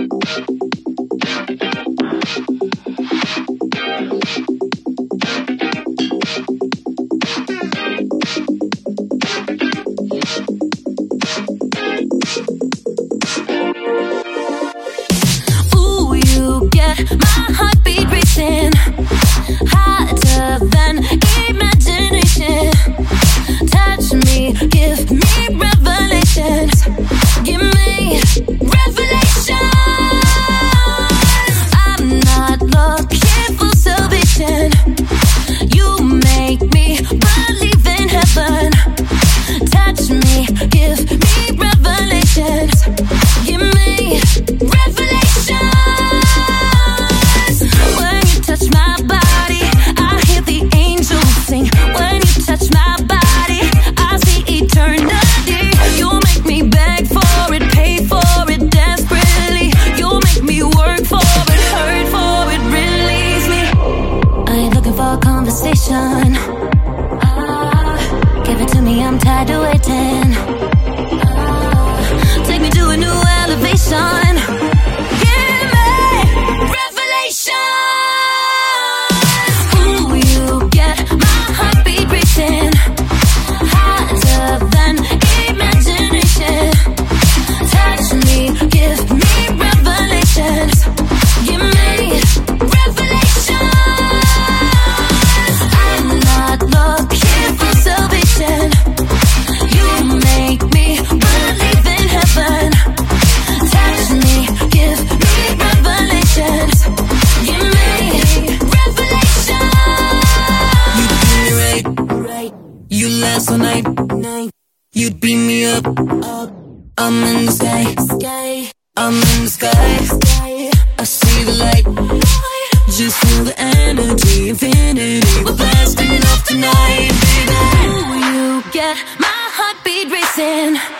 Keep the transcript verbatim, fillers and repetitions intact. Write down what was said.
Ooh, you get my heartbeat racing, hotter than imagination. Touch me, give me revelations, give me revelations. I'm not looking for salvation. You make me believe in heaven. Touch me, give me revelations, give me revelations. When you touch my body, I hear the angels sing. When you touch my body, I see eternity. You make me beg for it, pay for it desperately. You make me work for it, hurt for it, release me. I ain't looking for a conversation. Ah, give it to me, I'm tired of waiting. Ah, take me to a new elevation. Give me revelation. Ooh, you get my heartbeat racing, hotter than imagination. Touch me, give me revelations, give me revelations. I'm not looking for salvation. You make me believe in heaven. Touch me, give me revelations, give me revelations. You do me right, right. You last all night, night. You beat me up, up. I'm in the sky, sky. I'm in the sky, sky. I see the light, light. Just feel the energy, infinity. We're blasting off tonight, baby. Ooh, you get my heartbeat racing,